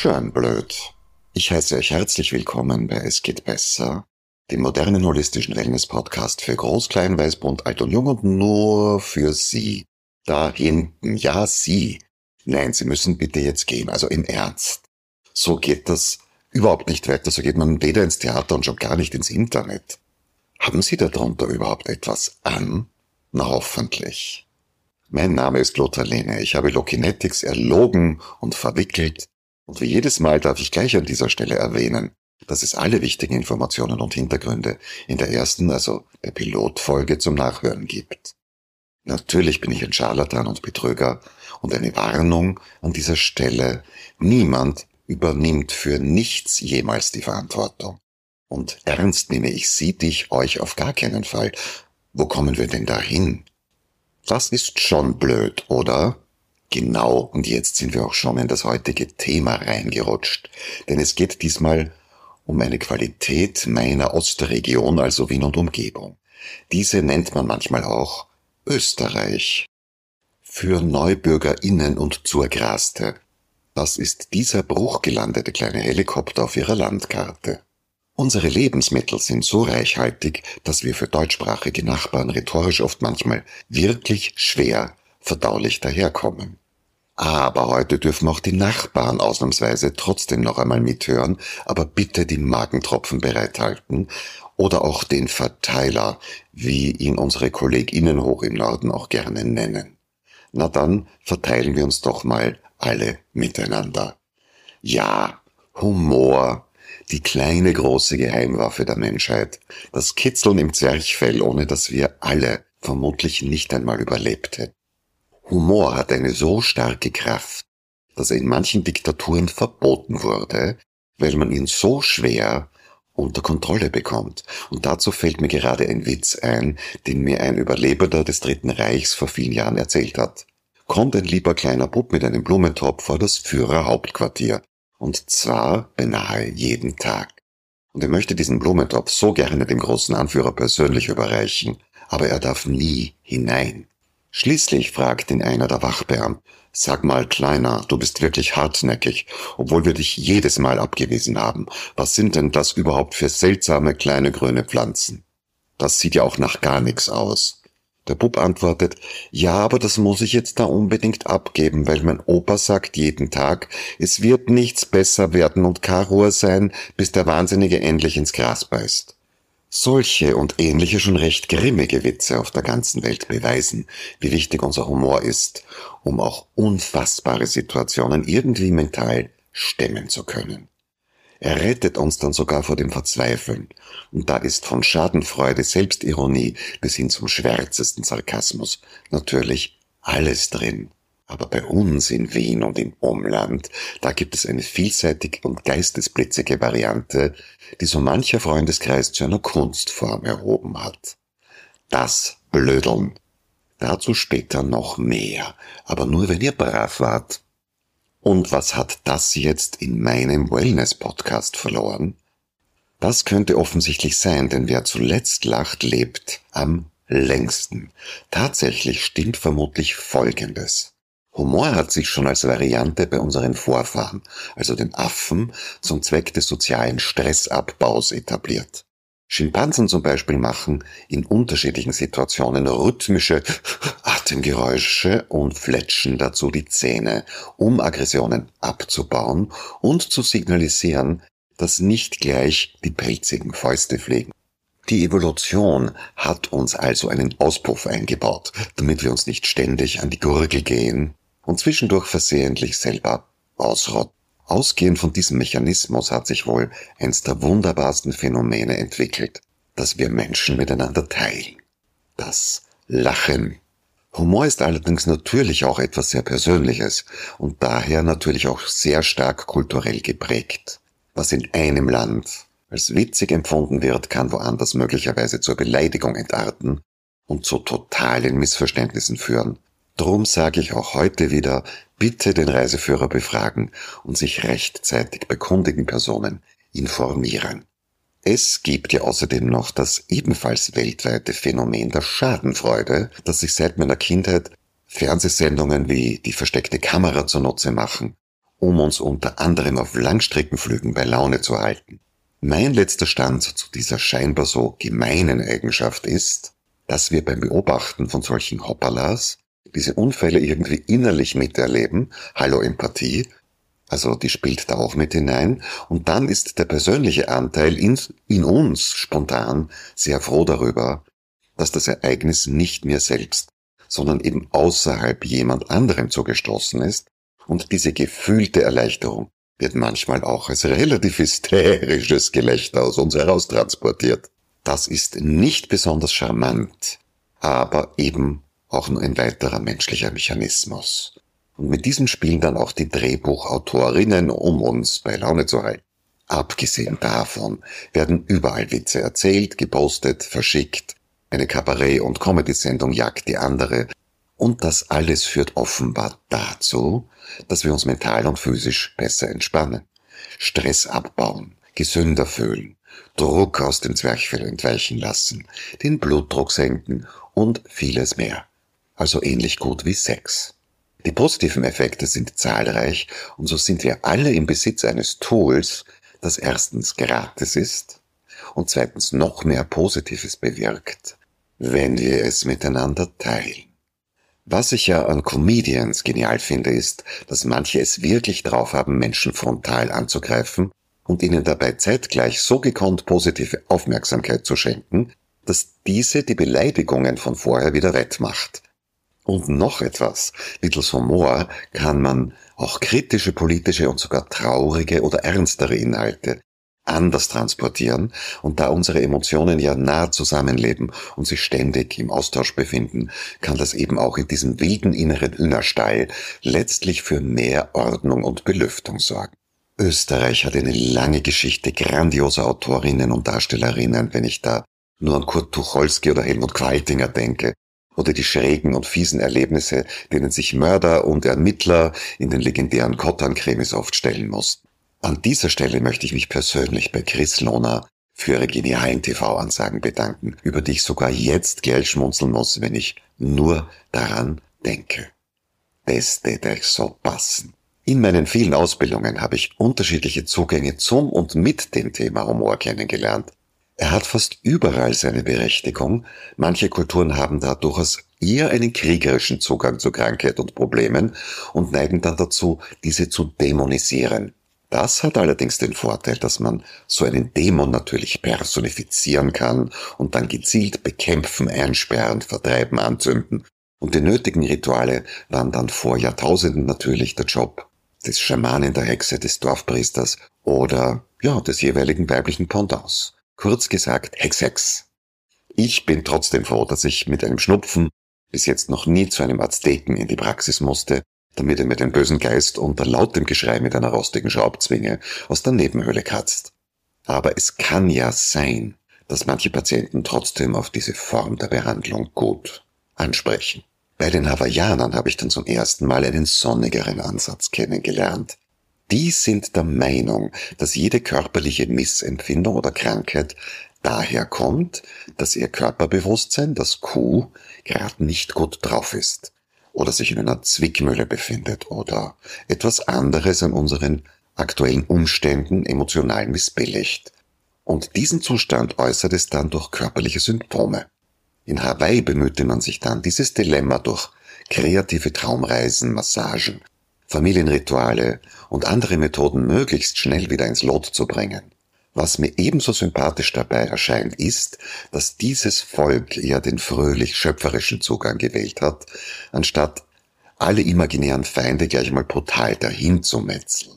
Schön blöd. Ich heiße euch herzlich willkommen bei Es geht besser, dem modernen holistischen Wellness-Podcast für Groß, Klein, Weiß, Bunt, Alt und Jung und nur für Sie. Da hinten, ja Sie. Nein, Sie müssen bitte jetzt gehen, also im Ernst. So geht das überhaupt nicht weiter, so geht man weder ins Theater und schon gar nicht ins Internet. Haben Sie darunter überhaupt etwas an? Na hoffentlich. Mein Name ist Lothar Lehne, ich habe Lokinetics erlogen und verwickelt. Und wie jedes Mal darf ich gleich an dieser Stelle erwähnen, dass es alle wichtigen Informationen und Hintergründe in der ersten, also der Pilotfolge zum Nachhören gibt. Natürlich bin ich ein Scharlatan und Betrüger und eine Warnung an dieser Stelle: Niemand übernimmt für nichts jemals die Verantwortung. Und ernst nehme ich Sie, dich, euch auf gar keinen Fall. Wo kommen wir denn dahin? Das ist schon blöd, oder? Genau, und jetzt sind wir auch schon in das heutige Thema reingerutscht, denn es geht diesmal um eine Qualität meiner Ostregion, also Wien und Umgebung. Diese nennt man manchmal auch Österreich. Für NeubürgerInnen und Zurgraste. Das ist dieser bruchgelandete kleine Helikopter auf ihrer Landkarte. Unsere Lebensmittel sind so reichhaltig, dass wir für deutschsprachige Nachbarn rhetorisch oft manchmal wirklich schwer verdaulich daherkommen. Aber heute dürfen auch die Nachbarn ausnahmsweise trotzdem noch einmal mithören, aber bitte die Magentropfen bereithalten oder auch den Verteiler, wie ihn unsere KollegInnen hoch im Norden auch gerne nennen. Na dann verteilen wir uns doch mal alle miteinander. Ja, Humor, die kleine große Geheimwaffe der Menschheit, das Kitzeln im Zwerchfell, ohne das wir alle vermutlich nicht einmal überlebt hätten. Humor hat eine so starke Kraft, dass er in manchen Diktaturen verboten wurde, weil man ihn so schwer unter Kontrolle bekommt. Und dazu fällt mir gerade ein Witz ein, den mir ein Überlebender des Dritten Reichs vor vielen Jahren erzählt hat. Kommt ein lieber kleiner Bub mit einem Blumentopf vor das Führerhauptquartier. Und zwar beinahe jeden Tag. Und er möchte diesen Blumentopf so gerne dem großen Anführer persönlich überreichen, aber er darf nie hinein. Schließlich fragt ihn einer der Wachbeamten: Sag mal, Kleiner, du bist wirklich hartnäckig, obwohl wir dich jedes Mal abgewiesen haben. Was sind denn das überhaupt für seltsame kleine grüne Pflanzen? Das sieht ja auch nach gar nichts aus. Der Bub antwortet: Ja, aber das muss ich jetzt da unbedingt abgeben, weil mein Opa sagt jeden Tag, es wird nichts besser werden und keine Ruhe sein, bis der Wahnsinnige endlich ins Gras beißt. Solche und ähnliche schon recht grimmige Witze auf der ganzen Welt beweisen, wie wichtig unser Humor ist, um auch unfassbare Situationen irgendwie mental stemmen zu können. Er rettet uns dann sogar vor dem Verzweifeln. Und da ist von Schadenfreude, Selbstironie bis hin zum schwärzesten Sarkasmus natürlich alles drin. Aber bei uns in Wien und im Umland, da gibt es eine vielseitig und geistesblitzige Variante, die so mancher Freundeskreis zu einer Kunstform erhoben hat. Das Blödeln. Dazu später noch mehr, aber nur wenn ihr brav wart. Und was hat das jetzt in meinem Wellness-Podcast verloren? Das könnte offensichtlich sein, denn wer zuletzt lacht, lebt am längsten. Tatsächlich stimmt vermutlich Folgendes. Humor hat sich schon als Variante bei unseren Vorfahren, also den Affen, zum Zweck des sozialen Stressabbaus etabliert. Schimpansen zum Beispiel machen in unterschiedlichen Situationen rhythmische Atemgeräusche und fletschen dazu die Zähne, um Aggressionen abzubauen und zu signalisieren, dass nicht gleich die pelzigen Fäuste fliegen. Die Evolution hat uns also einen Auspuff eingebaut, damit wir uns nicht ständig an die Gurgel gehen und zwischendurch versehentlich selber ausrotten. Ausgehend von diesem Mechanismus hat sich wohl eins der wunderbarsten Phänomene entwickelt, das wir Menschen miteinander teilen: das Lachen. Humor ist allerdings natürlich auch etwas sehr Persönliches und daher natürlich auch sehr stark kulturell geprägt. Was in einem Land als witzig empfunden wird, kann woanders möglicherweise zur Beleidigung entarten und zu totalen Missverständnissen führen. Drum sage ich auch heute wieder, bitte den Reiseführer befragen und sich rechtzeitig bei kundigen Personen informieren. Es gibt ja außerdem noch das ebenfalls weltweite Phänomen der Schadenfreude, das sich seit meiner Kindheit Fernsehsendungen wie Die versteckte Kamera zunutze machen um uns unter anderem auf Langstreckenflügen bei Laune zu halten. Mein letzter Stand zu dieser scheinbar so gemeinen Eigenschaft ist, dass wir beim Beobachten von solchen Hoppalas diese Unfälle irgendwie innerlich miterleben, hallo Empathie, also die spielt da auch mit hinein, und dann ist der persönliche Anteil in uns spontan sehr froh darüber, dass das Ereignis nicht mir selbst, sondern eben außerhalb jemand anderem zugestoßen ist, und diese gefühlte Erleichterung wird manchmal auch als relativ hysterisches Gelächter aus uns heraus transportiert. Das ist nicht besonders charmant, aber eben auch nur ein weiterer menschlicher Mechanismus. Und mit diesem spielen dann auch die Drehbuchautorinnen, um uns bei Laune zu halten. Abgesehen davon werden überall Witze erzählt, gepostet, verschickt. Eine Kabarett- und Comedy-Sendung jagt die andere. Und das alles führt offenbar dazu, dass wir uns mental und physisch besser entspannen, Stress abbauen, gesünder fühlen, Druck aus dem Zwerchfell entweichen lassen, den Blutdruck senken und vieles mehr. Also ähnlich gut wie Sex. Die positiven Effekte sind zahlreich und so sind wir alle im Besitz eines Tools, das erstens gratis ist und zweitens noch mehr Positives bewirkt, wenn wir es miteinander teilen. Was ich ja an Comedians genial finde, ist, dass manche es wirklich drauf haben, Menschen frontal anzugreifen und ihnen dabei zeitgleich so gekonnt positive Aufmerksamkeit zu schenken, dass diese die Beleidigungen von vorher wieder wettmacht. Und noch etwas, mittels Humor kann man auch kritische, politische und sogar traurige oder ernstere Inhalte anders transportieren, und da unsere Emotionen ja nah zusammenleben und sich ständig im Austausch befinden, kann das eben auch in diesem wilden inneren Hühnerstall letztlich für mehr Ordnung und Belüftung sorgen. Österreich hat eine lange Geschichte grandioser Autorinnen und Darstellerinnen, wenn ich da nur an Kurt Tucholsky oder Helmut Qualtinger denke, oder die schrägen und fiesen Erlebnisse, denen sich Mörder und Ermittler in den legendären Kottern-Krimis oft stellen mussten. An dieser Stelle möchte ich mich persönlich bei Chris Lohner für ihre genialen TV-Ansagen bedanken, über die ich sogar jetzt gleich schmunzeln muss, wenn ich nur daran denke. Das tät euch so passen. In meinen vielen Ausbildungen habe ich unterschiedliche Zugänge zum und mit dem Thema Humor kennengelernt. Er hat fast überall seine Berechtigung. Manche Kulturen haben da durchaus eher einen kriegerischen Zugang zu Krankheit und Problemen und neigen dann dazu, diese zu dämonisieren. Das hat allerdings den Vorteil, dass man so einen Dämon natürlich personifizieren kann und dann gezielt bekämpfen, einsperren, vertreiben, anzünden. Und die nötigen Rituale waren dann vor Jahrtausenden natürlich der Job des Schamanen, der Hexe, des Dorfpriesters oder des jeweiligen weiblichen Pendants. Kurz gesagt, Hex. Ich bin trotzdem froh, dass ich mit einem Schnupfen bis jetzt noch nie zu einem Azteken in die Praxis musste, damit er mir den bösen Geist unter lautem Geschrei mit einer rostigen Schraubzwinge aus der Nebenhöhle kratzt. Aber es kann ja sein, dass manche Patienten trotzdem auf diese Form der Behandlung gut ansprechen. Bei den Hawaiianern habe ich dann zum ersten Mal einen sonnigeren Ansatz kennengelernt. Die sind der Meinung, dass jede körperliche Missempfindung oder Krankheit daher kommt, dass ihr Körperbewusstsein, das Q, gerade nicht gut drauf ist oder sich in einer Zwickmühle befindet oder etwas anderes an unseren aktuellen Umständen emotional missbilligt. Und diesen Zustand äußert es dann durch körperliche Symptome. In Hawaii bemühte man sich dann, dieses Dilemma durch kreative Traumreisen, Massagen, Familienrituale und andere Methoden möglichst schnell wieder ins Lot zu bringen. Was mir ebenso sympathisch dabei erscheint, ist, dass dieses Volk eher den fröhlich-schöpferischen Zugang gewählt hat, anstatt alle imaginären Feinde gleich mal brutal dahin zu metzeln.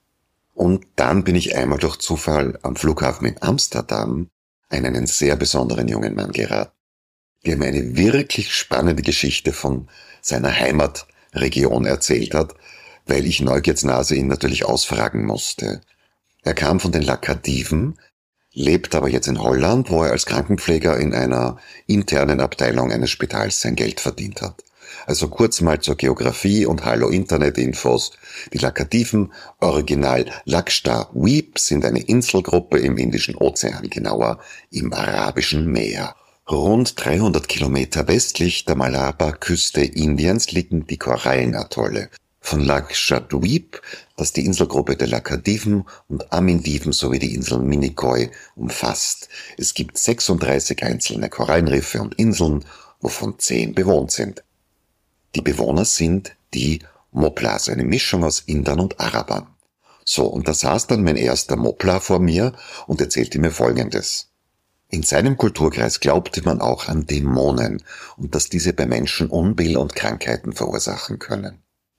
Und dann bin ich einmal durch Zufall am Flughafen in Amsterdam an einen sehr besonderen jungen Mann geraten, der mir eine wirklich spannende Geschichte von seiner Heimatregion erzählt hat, weil ich Neugierdnase ihn natürlich ausfragen musste. Er kam von den Lakadiven, lebt aber jetzt in Holland, wo er als Krankenpfleger in einer internen Abteilung eines Spitals sein Geld verdient hat. Also kurz mal zur Geografie und hallo Internetinfos. Die Lakadiven, original Lakshadweep, sind eine Inselgruppe im Indischen Ozean, genauer im Arabischen Meer. Rund 300 Kilometer westlich der Malabar-Küste Indiens liegen die Korallenatolle, Von Lakshadweep, das die Inselgruppe der Lakadiven und Amindiven sowie die Insel Minicoy umfasst. Es gibt 36 einzelne Korallenriffe und Inseln, wovon 10 bewohnt sind. Die Bewohner sind die Moplas, eine Mischung aus Indern und Arabern. So, und da saß dann mein erster Mopla vor mir und erzählte mir Folgendes. In seinem Kulturkreis glaubte man auch an Dämonen und dass diese bei Menschen Unbill und Krankheiten verursachen können.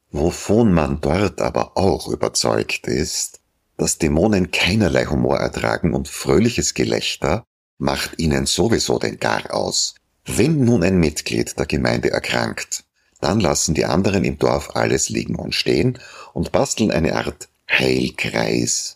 Wovon man dort aber auch überzeugt ist, dass Dämonen keinerlei Humor ertragen und fröhliches Gelächter macht ihnen sowieso den Gar aus. Wenn nun ein Mitglied der Gemeinde erkrankt, dann lassen die anderen im Dorf alles liegen und stehen und basteln eine Art Heilkreis,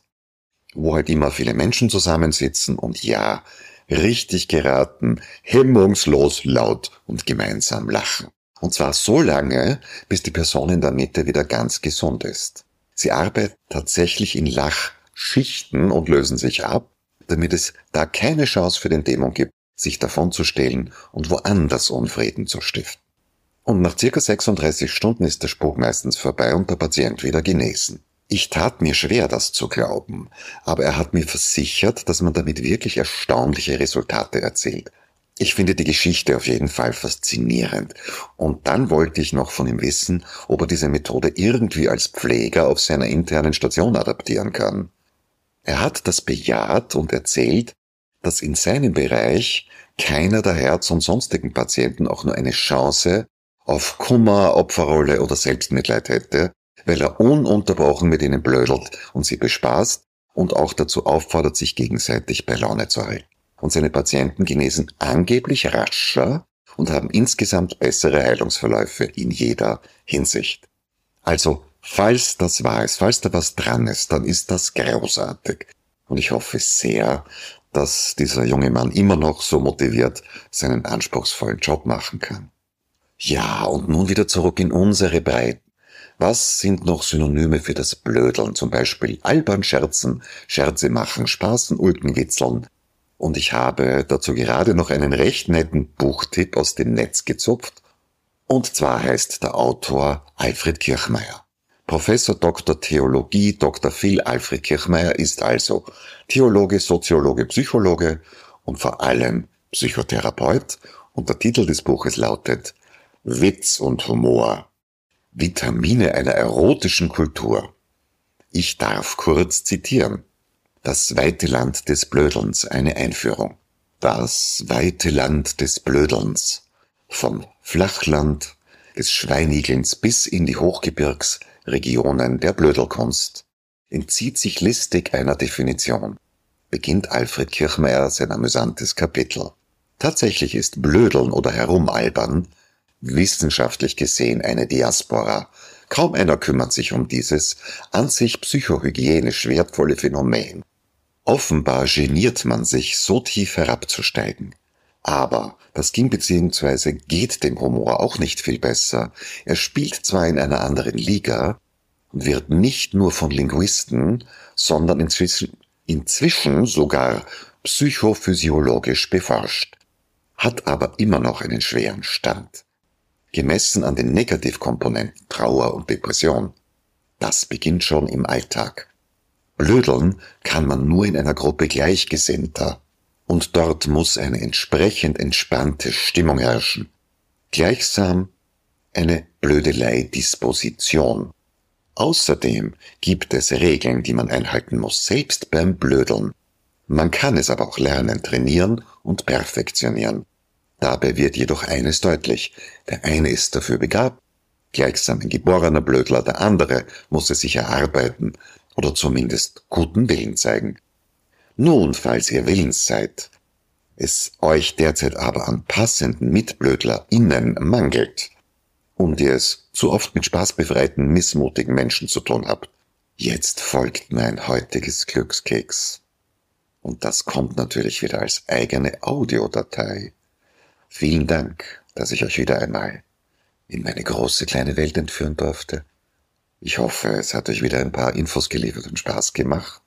wo halt immer viele Menschen zusammensitzen und ja, richtig geraten, hemmungslos laut und gemeinsam lachen. Und zwar so lange, bis die Person in der Mitte wieder ganz gesund ist. Sie arbeiten tatsächlich in Lachschichten und lösen sich ab, damit es da keine Chance für den Dämon gibt, sich davonzustehlen und woanders Unfrieden zu stiften. Und nach circa 36 Stunden ist der Spuk meistens vorbei und der Patient wieder genesen. Ich tat mir schwer, das zu glauben, aber er hat mir versichert, dass man damit wirklich erstaunliche Resultate erzielt. Ich finde die Geschichte auf jeden Fall faszinierend. Und dann wollte ich noch von ihm wissen, ob er diese Methode irgendwie als Pfleger auf seiner internen Station adaptieren kann. Er hat das bejaht und erzählt, dass in seinem Bereich keiner der Herz- und sonstigen Patienten auch nur eine Chance auf Kummer, Opferrolle oder Selbstmitleid hätte, weil er ununterbrochen mit ihnen blödelt und sie bespaßt und auch dazu auffordert, sich gegenseitig bei Laune zu halten. Und seine Patienten genesen angeblich rascher und haben insgesamt bessere Heilungsverläufe in jeder Hinsicht. Also, falls das wahr ist, falls da was dran ist, dann ist das großartig. Und ich hoffe sehr, dass dieser junge Mann immer noch so motiviert seinen anspruchsvollen Job machen kann. Ja, und nun wieder zurück in unsere Breiten. Was sind noch Synonyme für das Blödeln? Zum Beispiel albern scherzen, Scherze machen, spaßen, ulken, witzeln. Und ich habe dazu gerade noch einen recht netten Buchtipp aus dem Netz gezupft. Und zwar heißt der Autor Alfred Kirchmeier. Professor Dr. Theologie Dr. Phil Alfred Kirchmeier ist also Theologe, Soziologe, Psychologe und vor allem Psychotherapeut. Und der Titel des Buches lautet Witz und Humor. Vitamine einer erotischen Kultur. Ich darf kurz zitieren. Das weite Land des Blödelns, eine Einführung. Das weite Land des Blödelns. Vom Flachland des Schweinigelns bis in die Hochgebirgsregionen der Blödelkunst entzieht sich listig einer Definition. Beginnt Alfred Kirchmeier sein amüsantes Kapitel. Tatsächlich ist Blödeln oder Herumalbern wissenschaftlich gesehen eine Diaspora. Kaum einer kümmert sich um dieses an sich psychohygienisch wertvolle Phänomen. Offenbar geniert man sich, so tief herabzusteigen. Aber das ging bzw. geht dem Humor auch nicht viel besser. Er spielt zwar in einer anderen Liga und wird nicht nur von Linguisten, sondern inzwischen sogar psychophysiologisch beforscht, hat aber immer noch einen schweren Stand. Gemessen an den Negativkomponenten Trauer und Depression. Das beginnt schon im Alltag. Blödeln kann man nur in einer Gruppe Gleichgesinnter. Und dort muss eine entsprechend entspannte Stimmung herrschen. Gleichsam eine Blödelei-Disposition. Außerdem gibt es Regeln, die man einhalten muss, selbst beim Blödeln. Man kann es aber auch lernen, trainieren und perfektionieren. Dabei wird jedoch eines deutlich. Der eine ist dafür begabt, gleichsam ein geborener Blödler, der andere muss es sich erarbeiten oder zumindest guten Willen zeigen. Nun, falls ihr willens seid, es euch derzeit aber an passenden MitblödlerInnen mangelt und ihr es zu oft mit spaßbefreiten, missmutigen Menschen zu tun habt, jetzt folgt mein heutiges Glückskeks. Und das kommt natürlich wieder als eigene Audiodatei. Vielen Dank, dass ich euch wieder einmal in meine große kleine Welt entführen durfte. Ich hoffe, es hat euch wieder ein paar Infos geliefert und Spaß gemacht.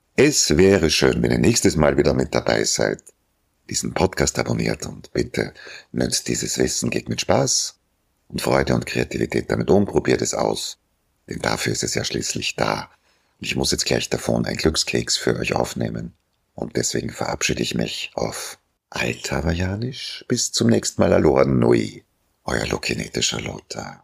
Es wäre schön, wenn ihr nächstes Mal wieder mit dabei seid, diesen Podcast abonniert und bitte nützt dieses Wissen, geht mit Spaß und Freude und Kreativität damit um, probiert es aus Denn dafür ist es ja schließlich da. Und ich muss jetzt gleich davon einen Glückskeks für euch aufnehmen. Und deswegen verabschiede ich mich auf Althawaiianisch. Bis zum nächsten Mal. Aloha Nui. Euer Lokinetischer Lothar.